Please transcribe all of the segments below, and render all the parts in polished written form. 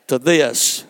to this.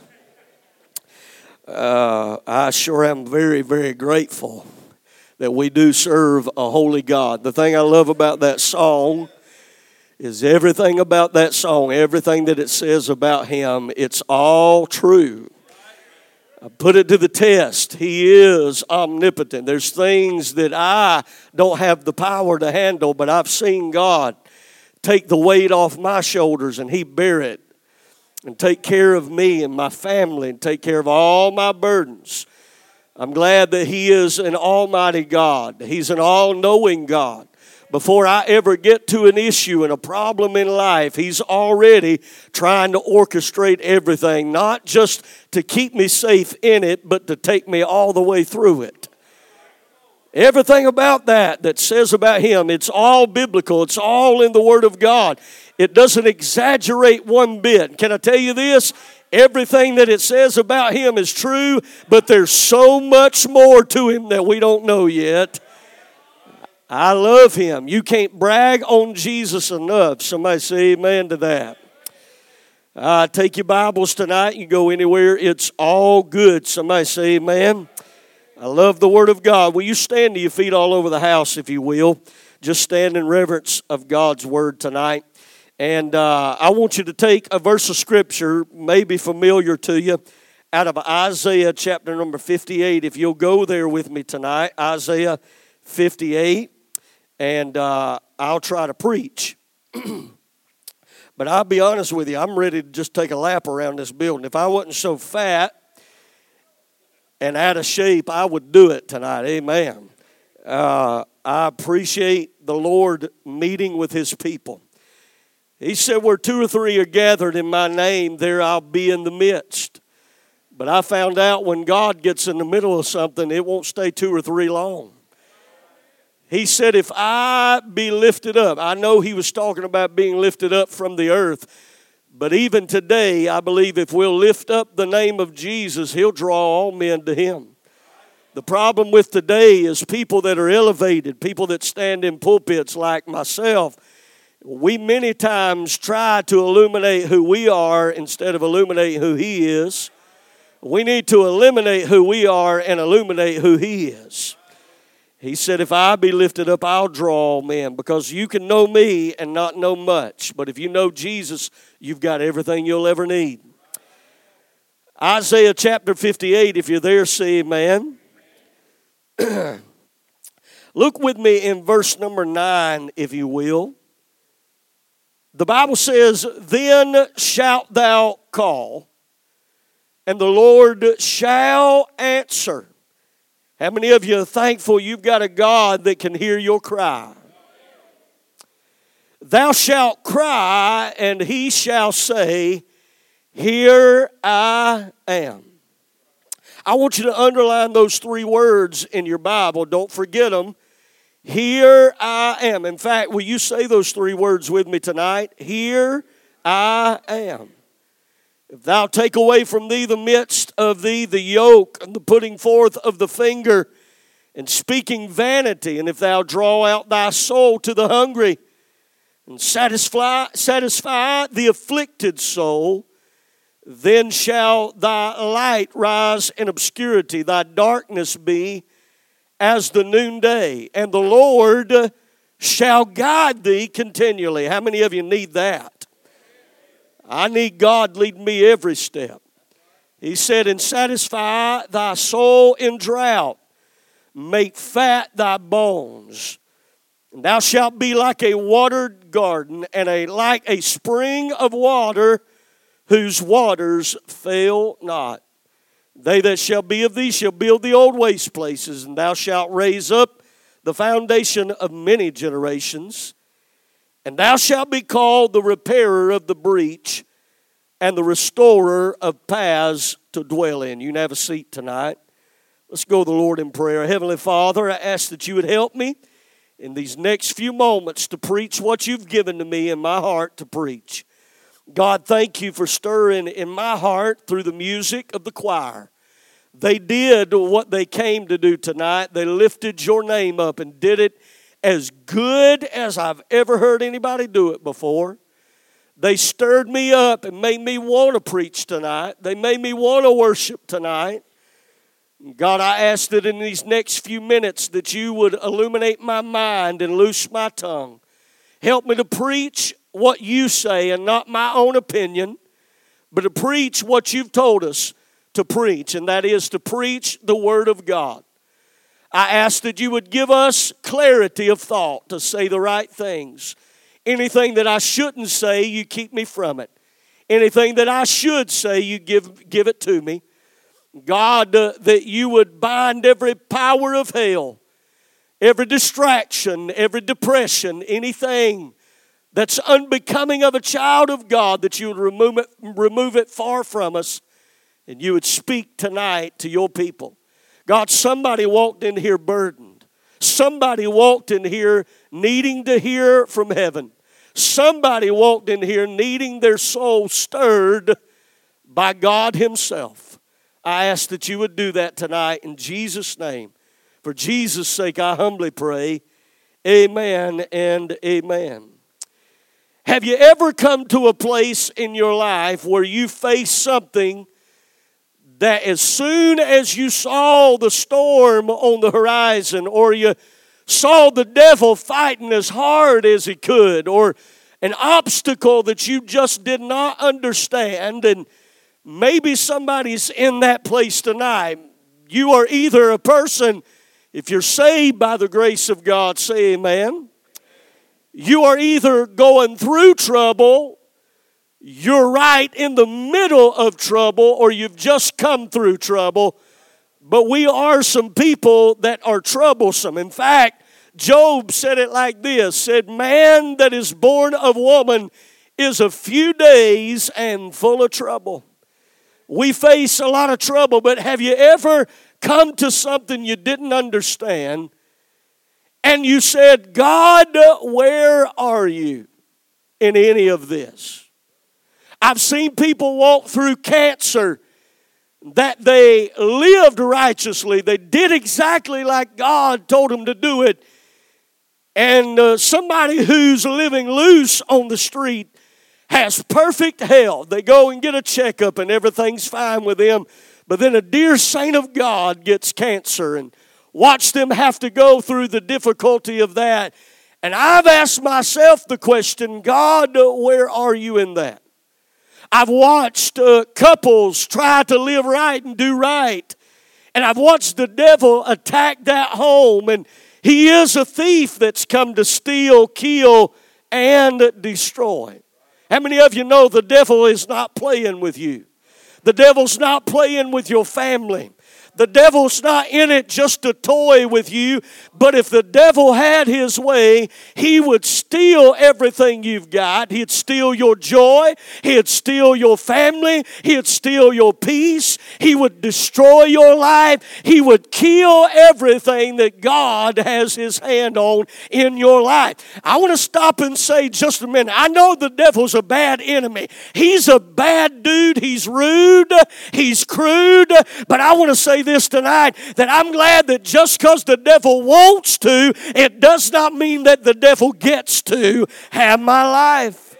I sure am very, very grateful that we do serve a holy God. The thing I love about that song is everything about that song, everything that it says about Him, it's all true. I put it to the test. He is omnipotent. There's things that I don't have the power to handle, but I've seen God take the weight off my shoulders and He bear it and take care of me and my family and take care of all my burdens. I'm glad that He is an almighty God. He's an all-knowing God. Before I ever get to an issue and a problem in life, He's already trying to orchestrate everything, not just to keep me safe in it, but to take me all the way through it. Everything about that says about Him, it's all biblical. It's all in the Word of God. It doesn't exaggerate one bit. Can I tell you this? Everything that it says about Him is true, but there's so much more to Him that we don't know yet. I love Him. You can't brag on Jesus enough. Somebody say amen to that. Take your Bibles tonight. You go anywhere. It's all good. Somebody say amen. I love the Word of God. Will you stand to your feet all over the house, if you will? Just stand in reverence of God's Word tonight. And I want you to take a verse of Scripture, maybe familiar to you, out of Isaiah chapter number 58. If you'll go there with me tonight, Isaiah 58. And I'll try to preach. But I'll be honest with you, I'm ready to just take a lap around this building. If I wasn't so fat and out of shape, I would do it tonight. Amen. I appreciate the Lord meeting with His people. He said, where two or three are gathered in my name, there I'll be in the midst. But I found out when God gets in the middle of something, it won't stay two or three long. He said, if I be lifted up, I know He was talking about being lifted up from the earth, but even today, I believe if we'll lift up the name of Jesus, He'll draw all men to Him. The problem with today is people that are elevated, people that stand in pulpits like myself. We many times try to illuminate who we are instead of illuminating who He is. We need to eliminate who we are and illuminate who He is. He said, if I be lifted up, I'll draw all men, because you can know me and not know much. But if you know Jesus, you've got everything you'll ever need. Isaiah chapter 58, if you're there, say amen. Look with me in verse number 9, if you will. The Bible says, then shalt thou call, and the Lord shall answer. How many of you are thankful you've got a God that can hear your cry? Thou shalt cry, and He shall say, here I am. I want you to underline those three words in your Bible. Don't forget them. Here I am. In fact, will you say those three words with me tonight? Here I am. If thou take away from thee the midst of thee the yoke and the putting forth of the finger and speaking vanity, and if thou draw out thy soul to the hungry and satisfy the afflicted soul, then shall thy light rise in obscurity, thy darkness be as the noonday, and the Lord shall guide thee continually. How many of you need that? I need God leading me every step. He said, and satisfy thy soul in drought, make fat thy bones. And thou shalt be like a watered garden, and like a spring of water, whose waters fail not. They that shall be of thee shall build the old waste places, and thou shalt raise up the foundation of many generations. And thou shalt be called the repairer of the breach and the restorer of paths to dwell in. You can have a seat tonight. Let's go to the Lord in prayer. Heavenly Father, I ask that you would help me in these next few moments to preach what you've given to me in my heart to preach. God, thank you for stirring in my heart through the music of the choir. They did what they came to do tonight. They lifted your name up and did it as good as I've ever heard anybody do it before. They stirred me up and made me want to preach tonight. They made me want to worship tonight. God, I ask that in these next few minutes that you would illuminate my mind and loose my tongue. Help me to preach what you say and not my own opinion, but to preach what you've told us to preach, and that is to preach the Word of God. I ask that you would give us clarity of thought to say the right things. Anything that I shouldn't say, you keep me from it. Anything that I should say, you give it to me. God, that you would bind every power of hell, every distraction, every depression, anything that's unbecoming of a child of God, that you would remove it far from us, and you would speak tonight to your people. God, somebody walked in here burdened. Somebody walked in here needing to hear from heaven. Somebody walked in here needing their soul stirred by God Himself. I ask that you would do that tonight in Jesus' name. For Jesus' sake, I humbly pray. Amen and amen. Have you ever come to a place in your life where you face something that as soon as you saw the storm on the horizon, or you saw the devil fighting as hard as he could, or an obstacle that you just did not understand, and maybe somebody's in that place tonight. You are either a person, if you're saved by the grace of God, say amen. You are either going through trouble, you're right in the middle of trouble, or you've just come through trouble. But we are some people that are troublesome. In fact, Job said it like this, said, man that is born of woman is a few days and full of trouble. We face a lot of trouble, but have you ever come to something you didn't understand and you said, God, where are you in any of this? I've seen people walk through cancer that they lived righteously. They did exactly like God told them to do it. And somebody who's living loose on the street has perfect health. They go and get a checkup and everything's fine with them. But then a dear saint of God gets cancer, and watch them have to go through the difficulty of that. And I've asked myself the question, God, where are you in that? I've watched couples try to live right and do right. And I've watched the devil attack that home, and he is a thief that's come to steal, kill, and destroy. How many of you know the devil is not playing with you? The devil's not playing with your family. The devil's not in it just to toy with you, but if the devil had his way, he would steal everything you've got. He'd steal your joy. He'd steal your family. He'd steal your peace. He would destroy your life. He would kill everything that God has His hand on in your life. I want to stop and say just a minute. I know the devil's a bad enemy. He's a bad dude. He's rude. He's crude. But I want to say this tonight, that I'm glad that just because the devil wants to, it does not mean that the devil gets to have my life.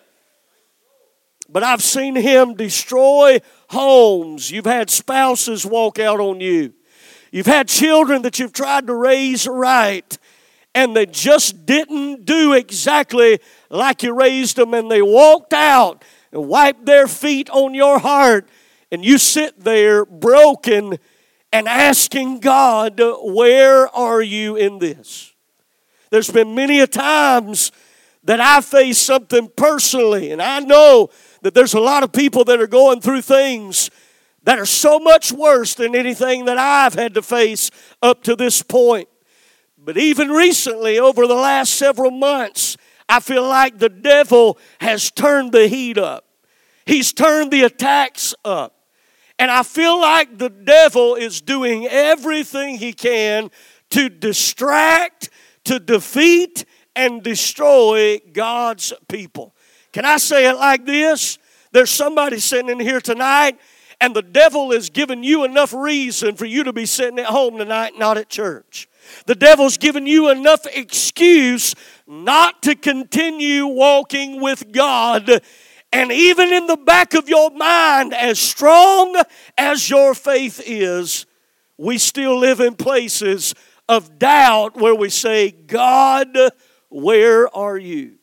But I've seen him destroy homes. You've had spouses walk out on you. You've had children that you've tried to raise right, and they just didn't do exactly like you raised them, and they walked out and wiped their feet on your heart, and you sit there broken and asking God, where are you in this? There's been many a times that I faced something personally, and I know that there's a lot of people that are going through things that are so much worse than anything that I've had to face up to this point. But even recently, over the last several months, I feel like the devil has turned the heat up. He's turned the attacks up. And I feel like the devil is doing everything he can to distract, to defeat, and destroy God's people. Can I say it like this? There's somebody sitting in here tonight, And the devil has given you enough reason for you to be sitting at home tonight, not at church. The devil's given you enough excuse not to continue walking with God. And even in the back of your mind, as strong as your faith is, we still live in places of doubt where we say, God, where are you?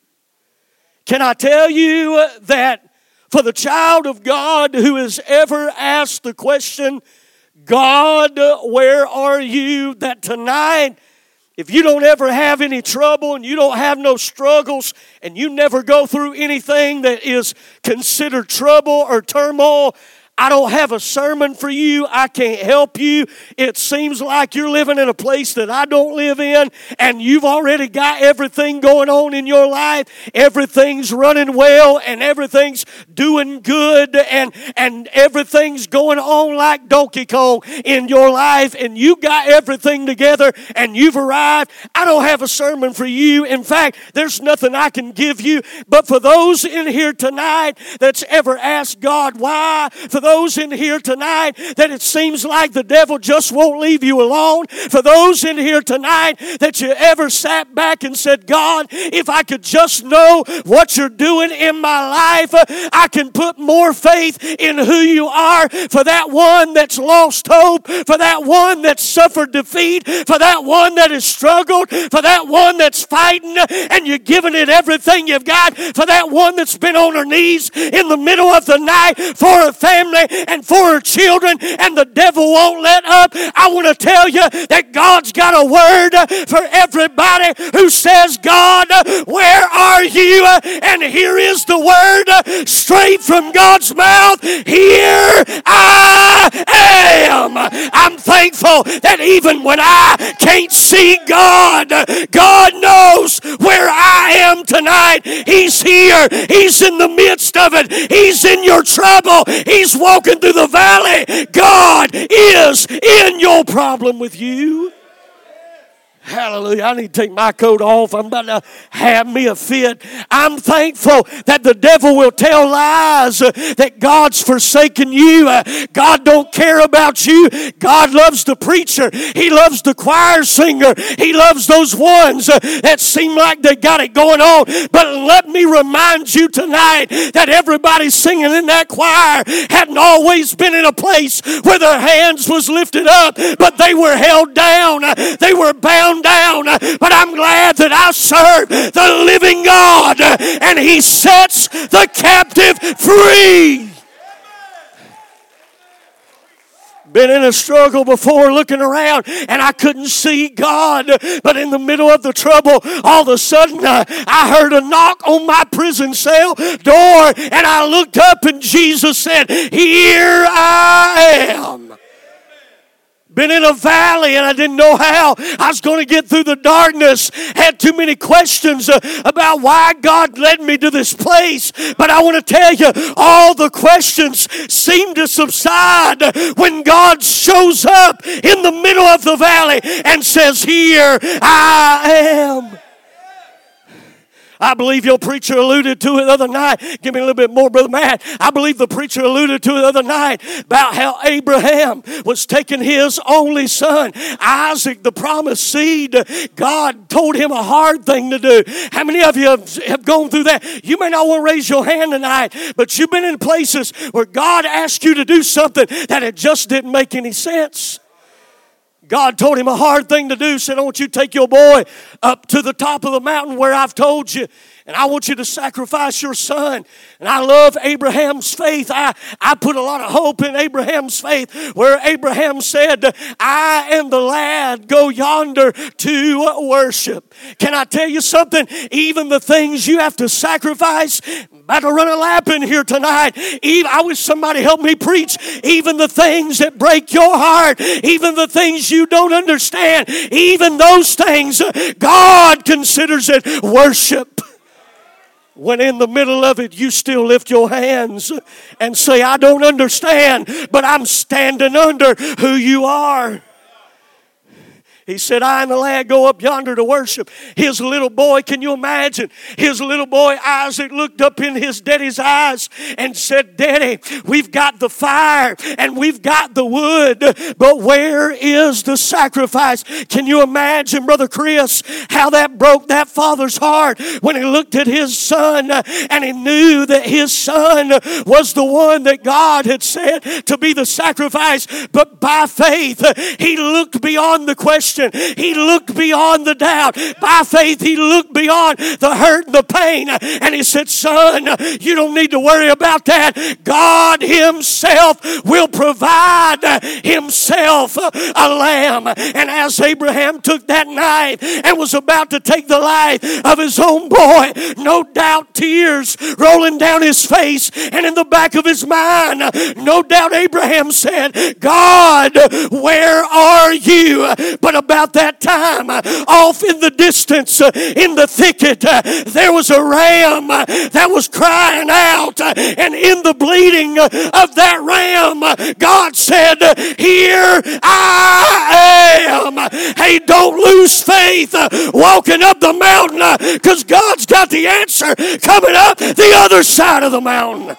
Can I tell you that for the child of God who has ever asked the question, God, where are you? That tonight, if you don't ever have any trouble and you don't have no struggles and you never go through anything that is considered trouble or turmoil, I don't have a sermon for you. I can't help you. It seems like you're living in a place that I don't live in, and you've already got everything going on in your life. Everything's running well, and everything's doing good, and everything's going on like Donkey Kong in your life, and you got everything together, and you've arrived. I don't have a sermon for you. In fact, there's nothing I can give you. But for those in here tonight that's ever asked God why, for those in here tonight that it seems like the devil just won't leave you alone, for those in here tonight that you ever sat back and said, God, if I could just know what you're doing in my life, I can put more faith in who you are. For that one that's lost hope, for that one that's suffered defeat, for that one that has struggled, for that one that's fighting and you're giving it everything you've got, for that one that's been on her knees in the middle of the night for her family and for her children, and the devil won't let up. I want to tell you that God's got a word for everybody who says, God, where are you? And here is the word straight from God's mouth. Here I am. I'm thankful that even when I can't see God, God knows where I am tonight. He's here. He's in the midst of it. He's in your trouble. He's walking through the valley. God is in your problem with you. Hallelujah. I need to take my coat off. I'm about to have me a fit. I'm thankful that the devil will tell lies that God's forsaken you. God don't care about you. God loves the preacher. He loves the choir singer. He loves those ones that seem like they got it going on. But let me remind you tonight that everybody singing in that choir hadn't always been in a place where their hands was lifted up, but they were held down. They were bound down, but I'm glad that I serve the living God and He sets the captive free. Been in a struggle before, looking around and I couldn't see God, but in the middle of the trouble, all of a sudden I heard a knock on my prison cell door, and I looked up and Jesus said, here I am. Been in a valley and I didn't know how I was going to get through the darkness. Had too many questions about why God led me to this place. But I want to tell you, all the questions seem to subside when God shows up in the middle of the valley and says, here I am. I believe your preacher alluded to it the other night. Give me a little bit more, Brother Matt. I believe the preacher alluded to it the other night about how Abraham was taking his only son, Isaac, the promised seed. God told him a hard thing to do. How many of you have gone through that? You may not want to raise your hand tonight, but you've been in places where God asked you to do something that it just didn't make any sense. God told him a hard thing to do. Said, I want you to take your boy up to the top of the mountain where I've told you. And I want you to sacrifice your son. And I love Abraham's faith. I put a lot of hope in Abraham's faith, where Abraham said, I and the lad go yonder to worship. Can I tell you something? Even the things you have to sacrifice, I'm about to run a lap in here tonight. I wish somebody helped me preach. Even the things that break your heart, even the things you don't understand, even those things, God considers it worship. When in the middle of it, you still lift your hands and say, I don't understand, but I'm standing under who you are. He said, I and the lad go up yonder to worship. His little boy, can you imagine? His little boy Isaac looked up in his daddy's eyes and said, Daddy, we've got the fire and we've got the wood, but where is the sacrifice? Can you imagine, Brother Chris, how that broke that father's heart when he looked at his son and he knew that his son was the one that God had said to be the sacrifice, but by faith, he looked beyond the question. He looked beyond the doubt. By faith, he looked beyond the hurt and the pain. And he said, son, you don't need to worry about that. God himself will provide himself a lamb. And as Abraham took that knife and was about to take the life of his own boy, no doubt tears rolling down his face and in the back of his mind, no doubt Abraham said, God, where are you? But about that time, off in the distance, in the thicket, there was a ram that was crying out, and in the bleeding of that ram, God said, here I am. Hey, don't lose faith walking up the mountain, because God's got the answer coming up the other side of the mountain.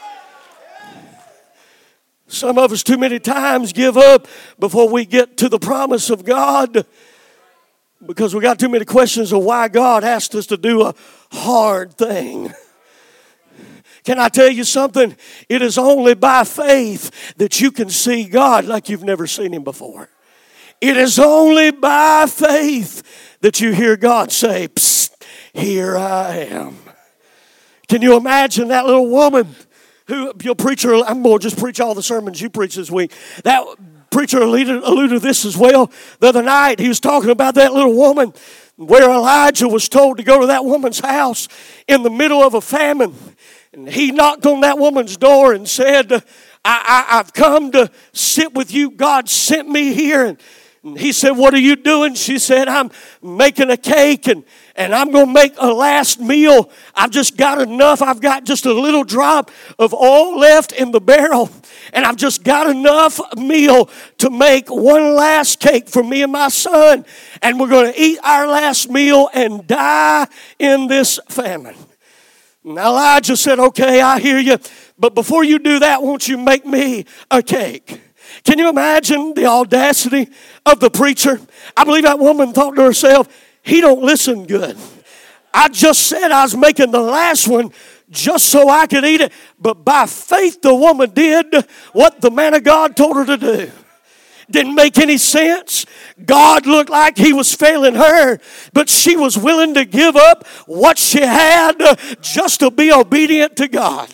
Some of us too many times give up before we get to the promise of God because we got too many questions of why God asked us to do a hard thing. Can I tell you something? It is only by faith that you can see God like you've never seen him before. It is only by faith that you hear God say, psst, here I am. Can you imagine that little woman who, your preacher, I'm going to just preach all the sermons you preach this week. That preacher alluded to this as well. The other night, he was talking about that little woman where Elijah was told to go to that woman's house in the middle of a famine. And he knocked on that woman's door and said, I've come to sit with you. God sent me here. And he said, what are you doing? She said, I'm making a cake and I'm going to make a last meal. I've just got enough. I've got just a little drop of oil left in the barrel. And I've just got enough meal to make one last cake for me and my son. And we're going to eat our last meal and die in this famine. And Elijah said, okay, I hear you. But before you do that, won't you make me a cake? Can you imagine the audacity of the preacher? I believe that woman thought to herself, he don't listen good. I just said I was making the last one just so I could eat it. But by faith, the woman did what the man of God told her to do. Didn't make any sense. God looked like he was failing her, but she was willing to give up what she had just to be obedient to God.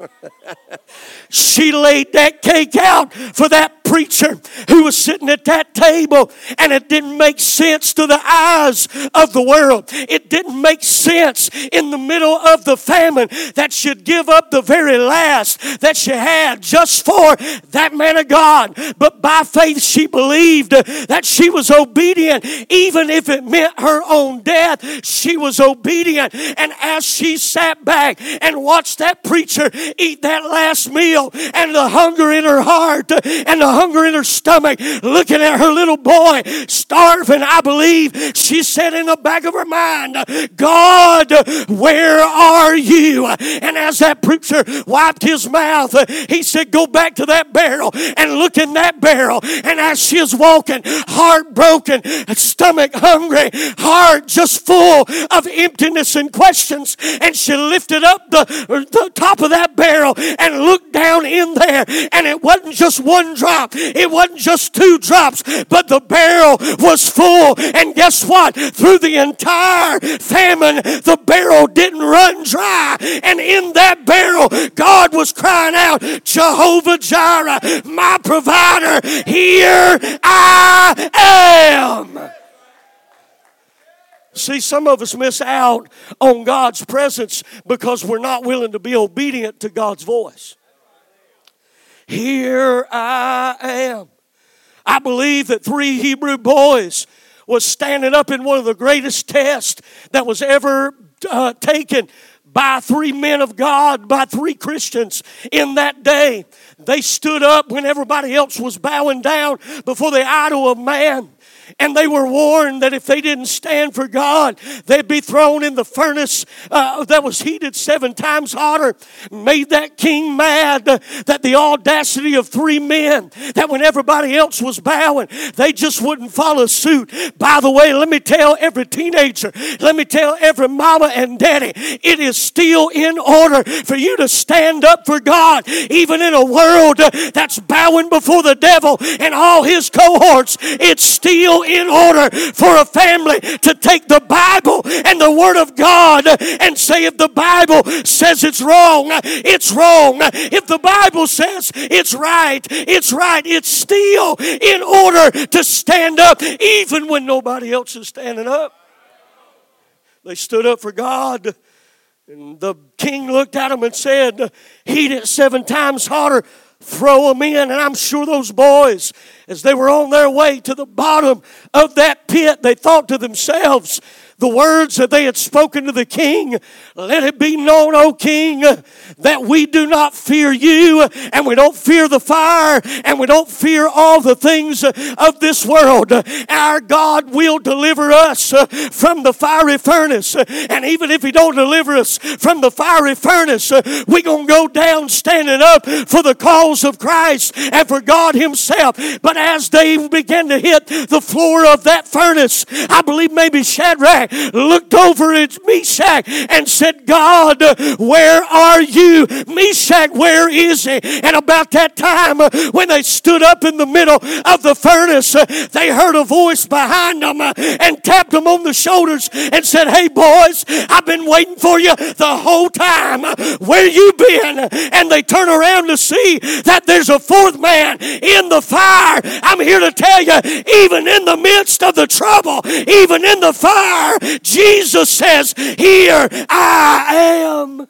She laid that cake out for that preacher who was sitting at that table, and it didn't make sense to the eyes of the world. It didn't make sense in the middle of the famine that she'd give up the very last that she had just for that man of God. But by faith, she believed that she was obedient, even if it meant her own death. She was obedient, and as she sat back and watched that preacher eat that last meal, and the hunger in her heart and the hunger in her stomach, looking at her little boy starving, I believe she said in the back of her mind, God, where are you? And as that preacher wiped his mouth, he said, go back to that barrel and look in that barrel. And as she is walking, heartbroken, stomach hungry, heart just full of emptiness and questions, and she lifted up the top of that barrel and looked down in there, and it wasn't just one drop, it wasn't just two drops, but the barrel was full. And guess what? Through the entire famine, the barrel didn't run dry, and in that barrel, God was crying out, Jehovah Jireh, my provider, here I am. See, some of us miss out on God's presence because we're not willing to be obedient to God's voice. Here I am. I believe that 3 Hebrew boys was standing up in one of the greatest tests that was ever taken by 3 men of God, by 3 Christians in that day. They stood up when everybody else was bowing down before the idol of man. And they were warned that if they didn't stand for God, they'd be thrown in the furnace that was heated 7 times hotter. Made that king mad that the audacity of 3 men, that when everybody else was bowing, they just wouldn't follow suit. By the way, let me tell every teenager, let me tell every mama and daddy, it is still in order for you to stand up for God, even in a world that's bowing before the devil and all his cohorts. It's still in order for a family to take the Bible and the Word of God and say, if the Bible says it's wrong, it's wrong. If the Bible says it's right, it's right. It's still in order to stand up even when nobody else is standing up. They stood up for God. And the king looked at them and said, heat it 7 times hotter, throw them in. And I'm sure those boys, as they were on their way to the bottom of that pit, they thought to themselves, the words that they had spoken to the king, let it be known, O king, that we do not fear you, and we don't fear the fire, and we don't fear all the things of this world. Our God will deliver us from the fiery furnace. And even if he don't deliver us from the fiery furnace, we're going to go down standing up for the cause of Christ and for God himself. But as they began to hit the floor of that furnace, I believe maybe Shadrach looked over at Meshach and said, God, where are you? Meshach, where is he? And about that time, when they stood up in the middle of the furnace, they heard a voice behind them and tapped them on the shoulders and said, hey boys, I've been waiting for you the whole time. Where you been? And they turn around to see that there's a 4th man in the fire. I'm here to tell you, even in the midst of the trouble, even in the fire, Jesus says, here I am.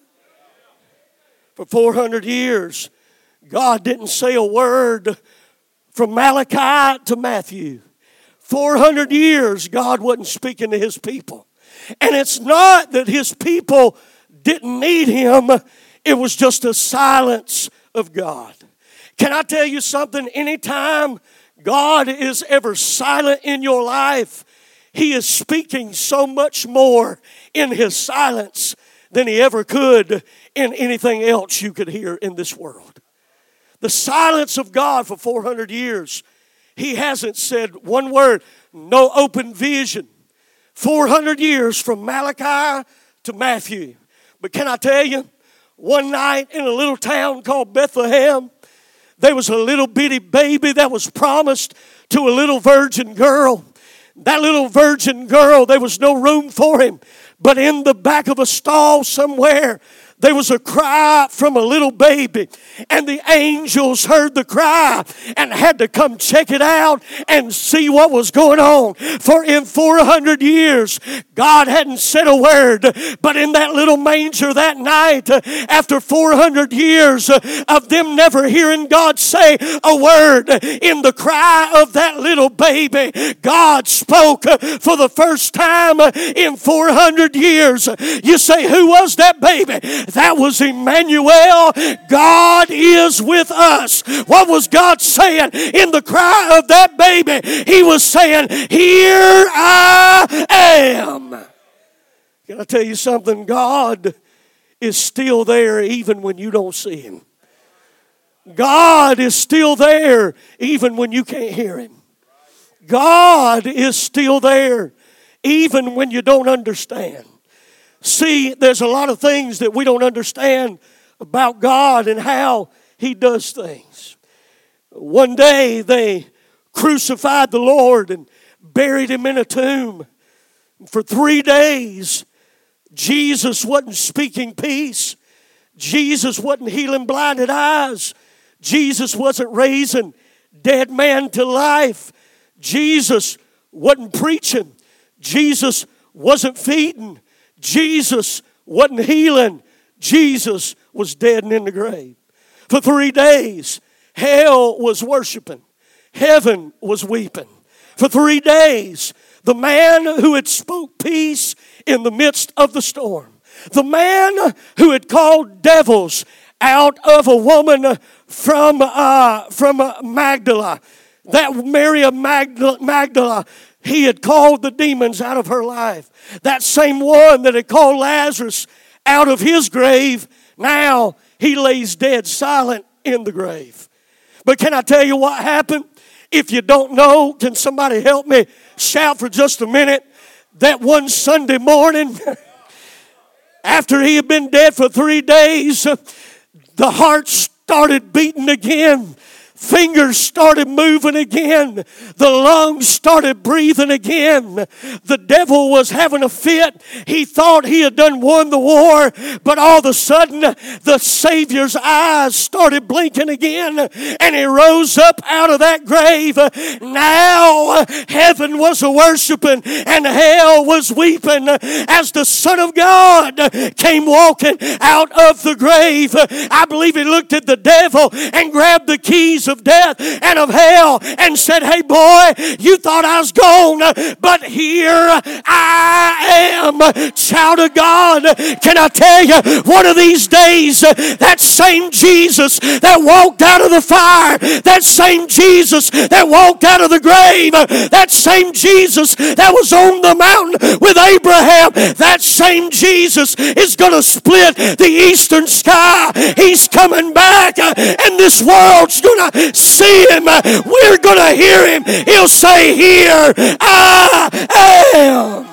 For 400 years, God didn't say a word from Malachi to Matthew. 400 years, God wasn't speaking to his people. And it's not that his people didn't need him. It was just a silence of God. Can I tell you something? Anytime God is ever silent in your life, he is speaking so much more in his silence than he ever could in anything else you could hear in this world. The silence of God for 400 years, he hasn't said one word, no open vision. 400 years from Malachi to Matthew. But can I tell you, one night in a little town called Bethlehem, there was a little bitty baby that was promised to a little virgin girl. That little virgin girl, there was no room for him. But in the back of a stall somewhere, there was a cry from a little baby, and the angels heard the cry and had to come check it out and see what was going on. For in 400 years, God hadn't said a word, but in that little manger that night, after 400 years of them never hearing God say a word, in the cry of that little baby, God spoke for the first time in 400 years. You say, who was that baby? That was Emmanuel. God is with us. What was God saying in the cry of that baby? He was saying, here I am. Can I tell you something? God is still there even when you don't see him. God is still there even when you can't hear him. God is still there even when you don't understand. See, there's a lot of things that we don't understand about God and how he does things. One day they crucified the Lord and buried him in a tomb. For 3 days, Jesus wasn't speaking peace. Jesus wasn't healing blinded eyes. Jesus wasn't raising dead man to life. Jesus wasn't preaching. Jesus wasn't feeding. Jesus wasn't healing. Jesus was dead and in the grave. For 3 days, hell was worshiping. Heaven was weeping. For 3 days, the man who had spoke peace in the midst of the storm, the man who had called devils out of a woman from Magdala, That Mary of Magdala, he had called the demons out of her life. That same one that had called Lazarus out of his grave, now he lays dead silent in the grave. But can I tell you what happened? If you don't know, can somebody help me shout for just a minute? That one Sunday morning, after he had been dead for 3 days, the heart started beating again. Fingers started moving again. The lungs started breathing again. The devil was having a fit. He thought he had won the war, but all of a sudden the Savior's eyes started blinking again, and he rose up out of that grave. Now heaven was worshiping and hell was weeping as the Son of God came walking out of the grave. I believe he looked at the devil and grabbed the keys of death and of hell and said, "Hey boy, you thought I was gone, but here I am, child of God." Can I tell you, one of these days, that same Jesus that walked out of the fire, that same Jesus that walked out of the grave, that same Jesus that was on the mountain with Abraham, that same Jesus is going to split the eastern sky. He's coming back, and this world's going to see him. We're going to hear him. He'll say, "Here I am."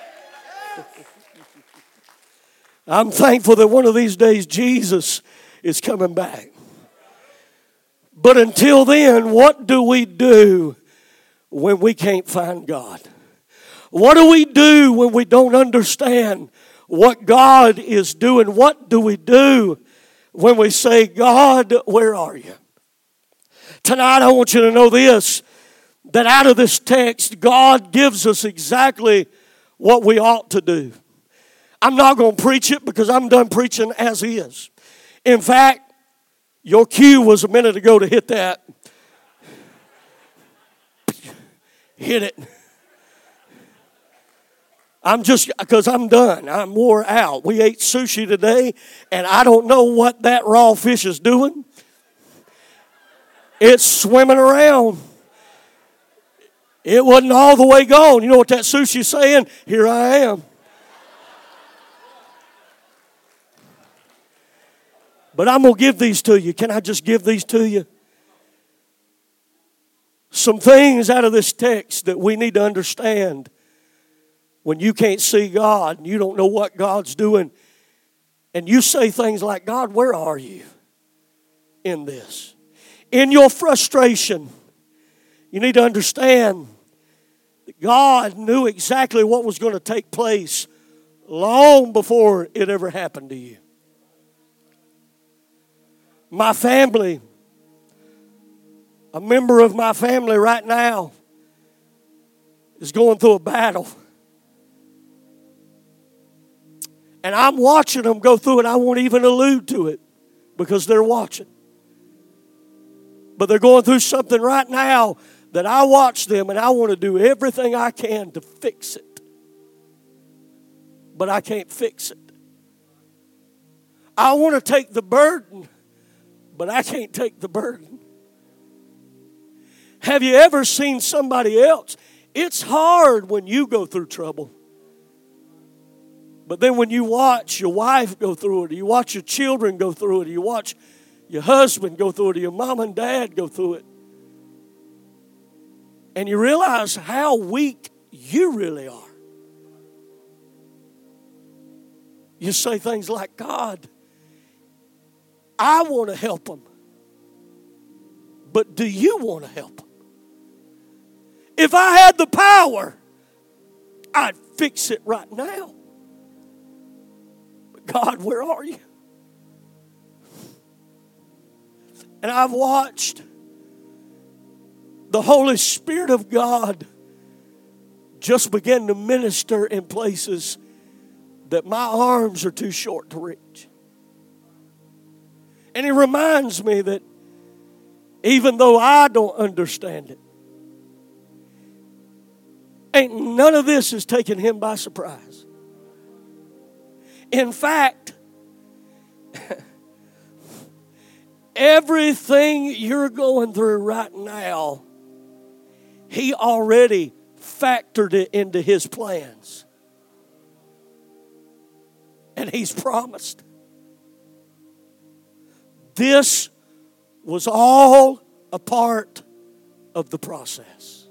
I'm thankful that one of these days Jesus is coming back. But until then, what do we do when we can't find God? What do we do when we don't understand what God is doing? What do we do when we say, "God, where are you?" Tonight I want you to know this, that out of this text, God gives us exactly what we ought to do. I'm not going to preach it because I'm done preaching as is. In fact, your cue was a minute ago to hit that. Hit it. Because I'm done. I'm wore out. We ate sushi today, and I don't know what that raw fish is doing. It's swimming around. It wasn't all the way gone. You know what that sushi's saying? Here I am. But I'm going to give these to you. Can I just give these to you? Some things out of this text that we need to understand when you can't see God and you don't know what God's doing. And you say things like, "God, where are you in this?" In your frustration, you need to understand that God knew exactly what was going to take place long before it ever happened to you. My family, a member of my family right now is going through a battle. And I'm watching them go through it. I won't even allude to it because they're watching. But they're going through something right now that I watch them and I want to do everything I can to fix it. But I can't fix it. I want to take the burden, but I can't take the burden. Have you ever seen somebody else? It's hard when you go through trouble. But then when you watch your wife go through it, or you watch your children go through it, or you watch your husband go through it, or your mom and dad go through it, and you realize how weak you really are. You say things like, "God, I want to help them, but do you want to help them? If I had the power, I'd fix it right now. But God, where are you?" And I've watched the Holy Spirit of God just begin to minister in places that my arms are too short to reach. And He reminds me that even though I don't understand it, ain't none of this is taking Him by surprise. In fact, everything you're going through right now He already factored it into His plans. And He's promised. This was all a part of the process.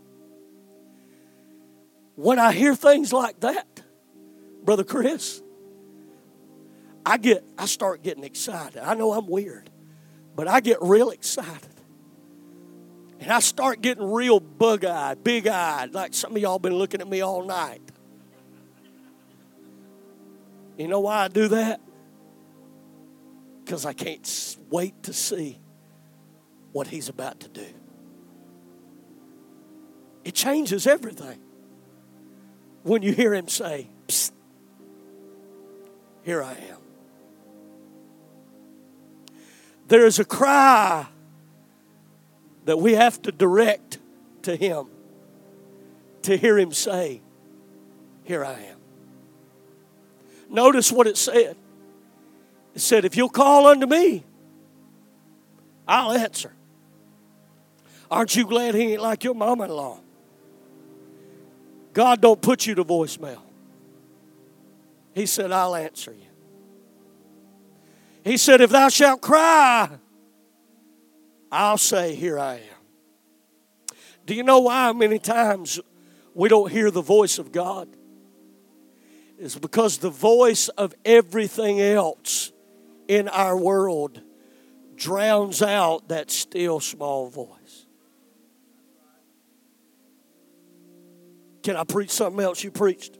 When I hear things like that, Brother Chris, I start getting excited. I know I'm weird, but I get real excited. And I start getting real bug-eyed, big-eyed, like some of y'all been looking at me all night. You know why I do that? Because I can't wait to see what He's about to do. It changes everything when you hear Him say, "Psst, here I am." There is a cry that we have to direct to Him to hear Him say, "Here I am." Notice what it said. It said, if you'll call unto me, I'll answer. Aren't you glad He ain't like your mama-in-law? God don't put you to voicemail. He said, I'll answer you. He said, if thou shalt cry, I'll say, here I am. Do you know why many times we don't hear the voice of God? It's because the voice of everything else in our world drowns out that still small voice. Can I preach something else you preached?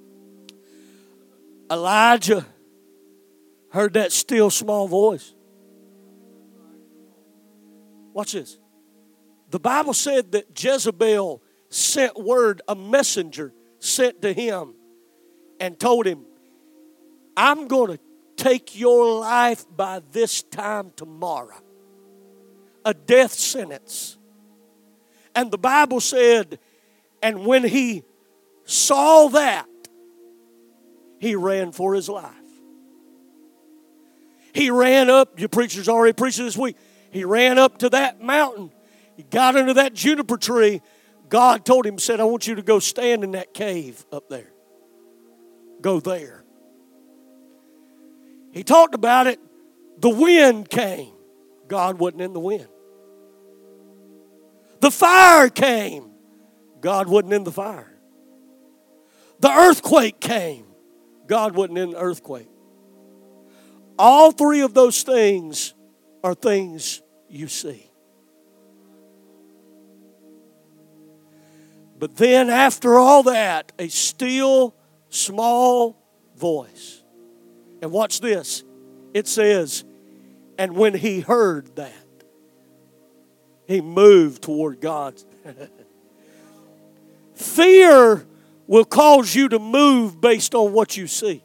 Elijah heard that still small voice. Watch this. The Bible said that Jezebel sent word, a messenger sent to him and told him, I'm going to take your life by this time tomorrow. A death sentence. And the Bible said, and when he saw that, he ran for his life. He ran up, your preacher's already preached this week, he ran up to that mountain. He got under that juniper tree. God told him, said, I want you to go stand in that cave up there. Go there. He talked about it. The wind came. God wasn't in the wind. The fire came. God wasn't in the fire. The earthquake came. God wasn't in the earthquake. All three of those things are things you see. But then after all that, a still small voice. And watch this. It says, and when he heard that, he moved toward God. Fear will cause you to move based on what you see.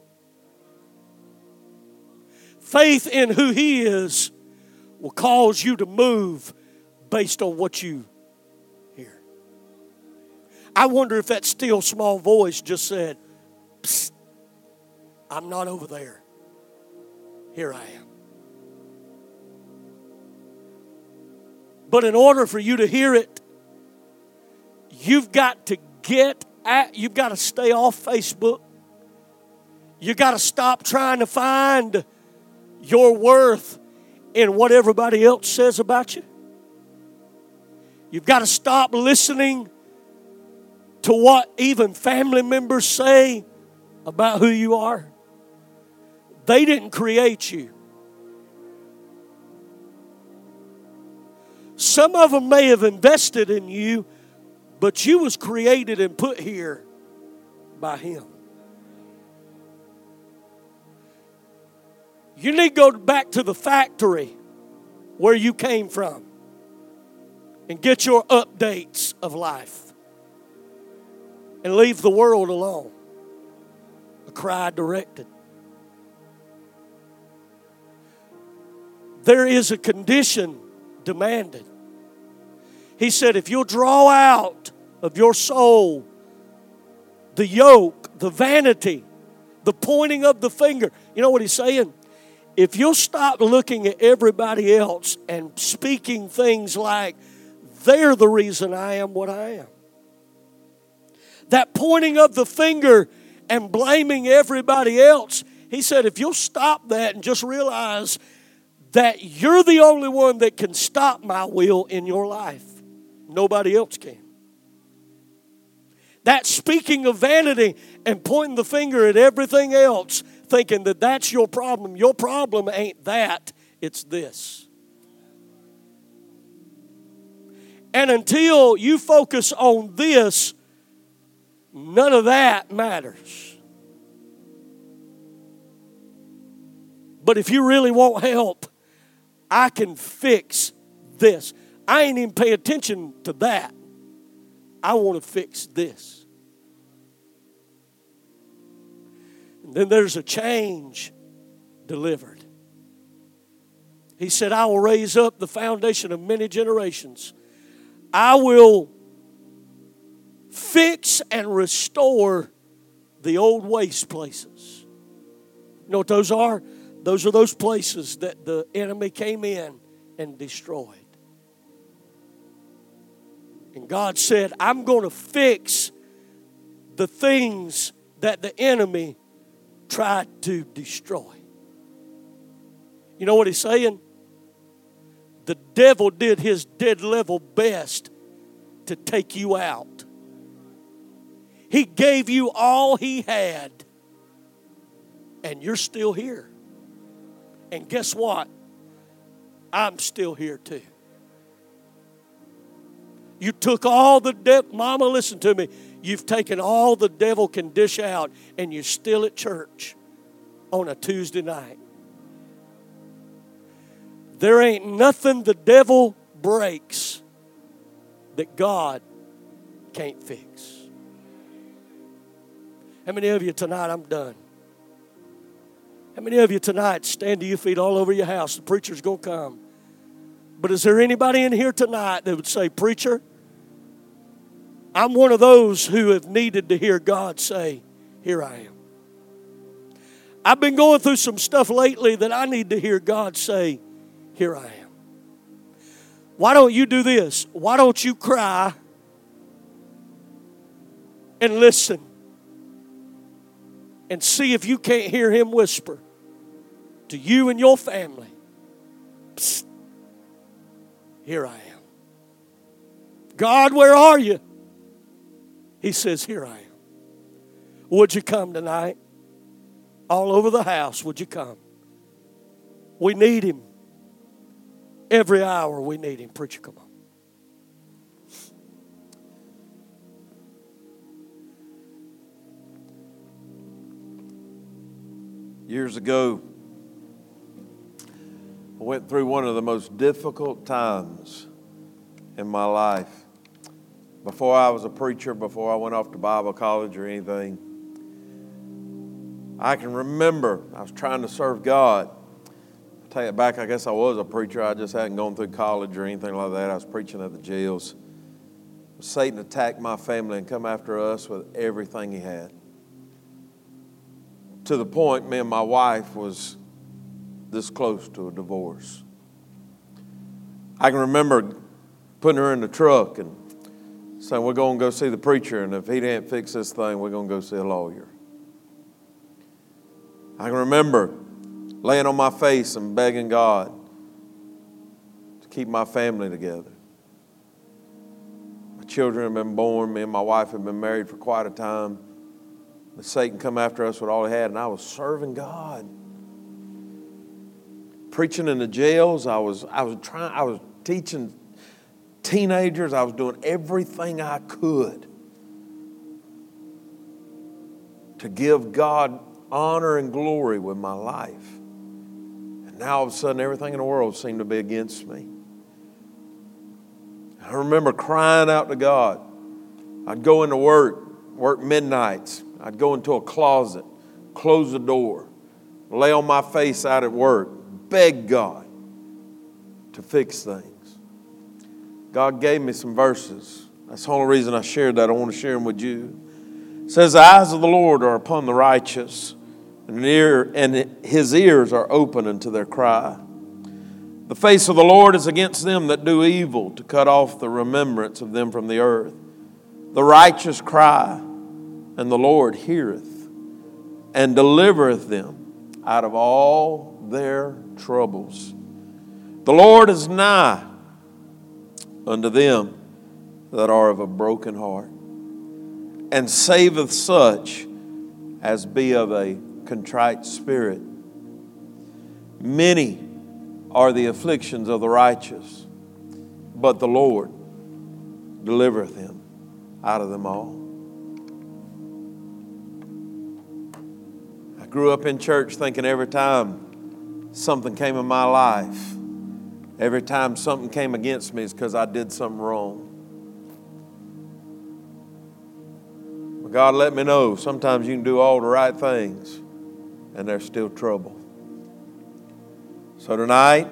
Faith in who He is will cause you to move based on what you hear. I wonder if that still small voice just said, psst, I'm not over there. Here I am. But in order for you to hear it, you've got to you've got to stay off Facebook. You've got to stop trying to find your worth in what everybody else says about you. You've got to stop listening to what even family members say about who you are. They didn't create you. Some of them may have invested in you, but you was created and put here by Him. You need to go back to the factory where you came from and get your updates of life and leave the world alone. A cry directed. There is a condition demanded. He said, if you'll draw out of your soul the yoke, the vanity, the pointing of the finger. You know what he's saying? If you'll stop looking at everybody else and speaking things like, they're the reason I am what I am. That pointing of the finger and blaming everybody else, he said, if you'll stop that and just realize that you're the only one that can stop my will in your life. Nobody else can. That speaking of vanity and pointing the finger at everything else, thinking that that's your problem. Your problem ain't that, it's this. And until you focus on this, none of that matters. But if you really want help, I can fix this. I ain't even pay attention to that. I want to fix this. And then there's a change delivered. He said, I will raise up the foundation of many generations. I will fix and restore the old waste places. You know what those are? Those are those places that the enemy came in and destroyed. And God said, I'm going to fix the things that the enemy tried to destroy. You know what he's saying? The devil did his dead level best to take you out. He gave you all he had, and you're still here. And guess what? I'm still here too. You took all the devil, Mama, listen to me. You've taken all the devil can dish out, and you're still at church on a Tuesday night. There ain't nothing the devil breaks that God can't fix. How many of you tonight, I'm done. How many of you tonight stand to your feet all over your house? The preacher's going to come. But is there anybody in here tonight that would say, preacher, I'm one of those who have needed to hear God say, here I am. I've been going through some stuff lately that I need to hear God say, here I am. Why don't you do this? Why don't you cry and listen and see if you can't hear him whisper to you and your family, psst, here I am. God, where are you? He says, here I am. Would you come tonight? All over the house, would you come? We need him. Every hour we need him. Preacher, come on. Years ago, I went through one of the most difficult times in my life. Before I was a preacher, before I went off to Bible college or anything, I can remember I was trying to serve God. I'll take it back, I guess I was a preacher. I just hadn't gone through college or anything like that. I was preaching at the jails. Satan attacked my family and come after us with everything he had. To the point, me and my wife was this close to a divorce. I can remember putting her in the truck and saying, we're going to go see the preacher, and if he didn't fix this thing, we're going to go see a lawyer. I can remember laying on my face and begging God to keep my family together. My children have been born. Me and my wife have been married for quite a time. But Satan come after us with all he had, and I was serving God. Preaching in the jails, I was teaching teenagers. I was doing everything I could to give God honor and glory with my life. And now all of a sudden everything in the world seemed to be against me. I remember crying out to God. I'd go into work midnights. I'd go into a closet, close the door, lay on my face out at work, beg God to fix things. God gave me some verses. That's the only reason I shared that. I want to share them with you. It says, the eyes of the Lord are upon the righteous, and his ears are open unto their cry. The face of the Lord is against them that do evil, to cut off the remembrance of them from the earth. The righteous cry, and the Lord heareth, and delivereth them out of all their troubles. The Lord is nigh unto them that are of a broken heart, and saveth such as be of a contrite spirit. Many are the afflictions of the righteous, but the Lord delivereth him out of them all. I grew up in church thinking every time something came in my life, every time something came against me, is because I did something wrong. But God let me know sometimes you can do all the right things and there's still trouble. So tonight,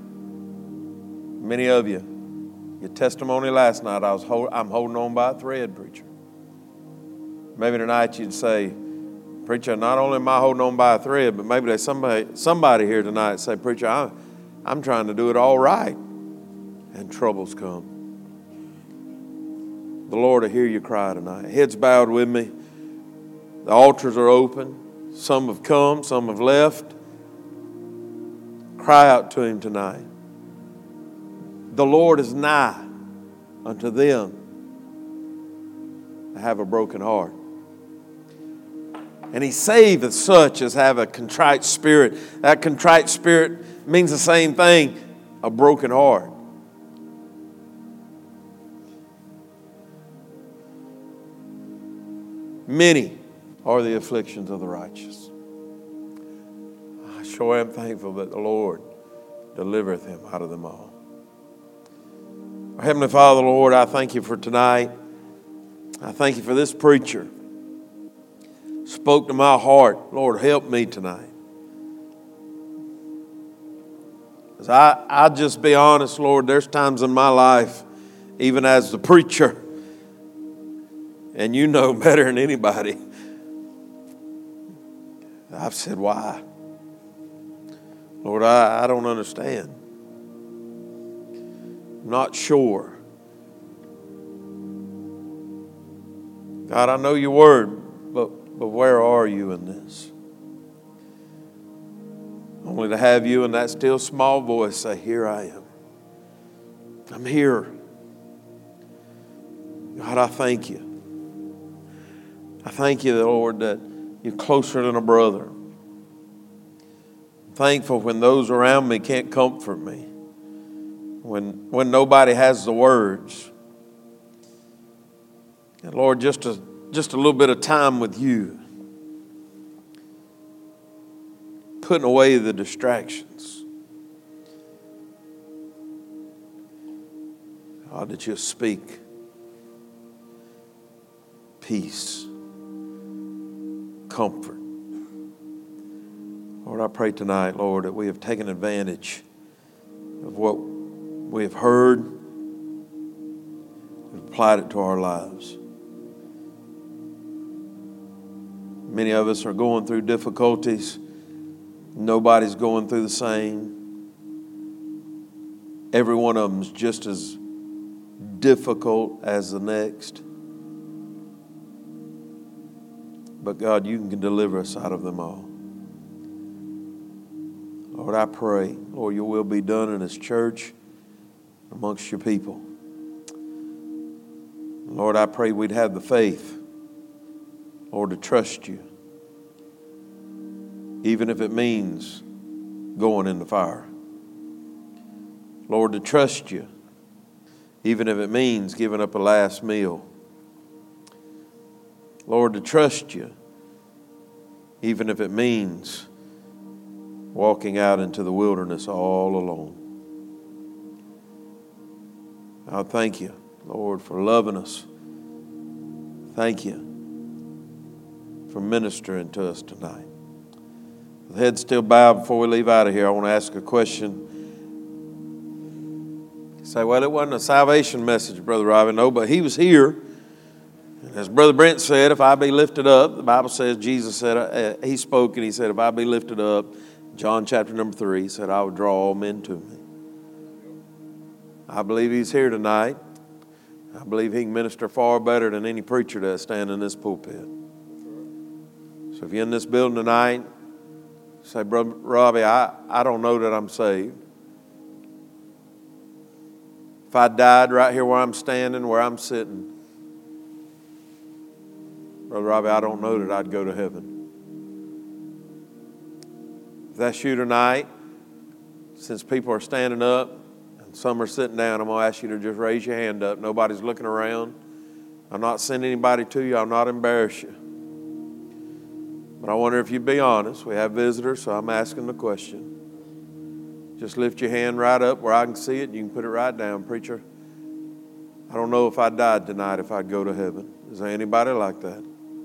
many of you, your testimony last night, I'm holding on by a thread, preacher. Maybe tonight you'd say, preacher, not only am I holding on by a thread, but maybe there's somebody here tonight say, preacher, I'm trying to do it all right, and troubles come. The Lord will hear you cry tonight. Heads bowed with me. The altars are open. Some have come, some have left. Cry out to Him tonight. The Lord is nigh unto them that have a broken heart. And He saveth such as have a contrite spirit. That contrite spirit means the same thing, a broken heart. Many are the afflictions of the righteous. I sure am thankful that the Lord delivereth him out of them all. Our Heavenly Father, Lord, I thank you for tonight. I thank you for this preacher. Spoke to my heart. Lord, help me tonight. Because I'll just be honest, Lord, there's times in my life, even as the preacher, and you know better than anybody, I've said, why? Lord, I don't understand. I'm not sure. God, I know your word, but where are you in this? Only to have you in that still small voice say, here I am. I'm here. God, I thank you. I thank you, Lord, that you're closer than a brother. I'm thankful when those around me can't comfort me. When nobody has the words. And Lord, just a little bit of time with you. Putting away the distractions. God, that you'll speak peace, comfort. Lord, I pray tonight, Lord, that we have taken advantage of what we have heard and applied it to our lives. Many of us are going through difficulties. Nobody's going through the same. Every one of them is just as difficult as the next. But God, you can deliver us out of them all. Lord, I pray, Lord, your will be done in this church amongst your people. Lord, I pray we'd have the faith, Lord, to trust you. Even if it means going in the fire. Lord, to trust you. Even if it means giving up a last meal. Lord, to trust you. Even if it means walking out into the wilderness all alone. I thank you, Lord, for loving us. Thank you for ministering to us tonight. With heads still bowed, before we leave out of here, I want to ask a question. You say, well, it wasn't a salvation message, Brother Robin. No, but he was here. And as Brother Brent said, if I be lifted up, the Bible says, Jesus said, he spoke and he said, if I be lifted up, John chapter number 3, he said, I will draw all men to me. I believe He's here tonight. I believe He can minister far better than any preacher that stands in this pulpit. So if you're in this building tonight, say, Brother Robbie, I don't know that I'm saved. If I died right here where I'm standing, where I'm sitting, Brother Robbie, I don't know that I'd go to heaven. If that's you tonight, since people are standing up and some are sitting down, I'm going to ask you to just raise your hand up. Nobody's looking around. I'm not sending anybody to you. I'll not embarrass you. But I wonder if you'd be honest. We have visitors, so I'm asking the question. Just lift your hand right up where I can see it. You can put it right down. Preacher, I don't know if I died tonight if I'd go to heaven. Is there anybody like that?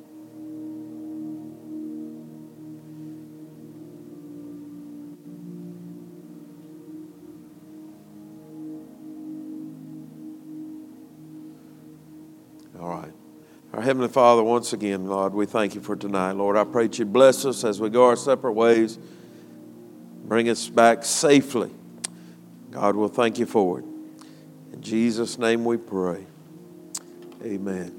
All right. Our Heavenly Father, once again, Lord, we thank you for tonight. Lord, I pray that you bless us as we go our separate ways. Bring us back safely. God, we'll thank you for it. In Jesus' name we pray. Amen.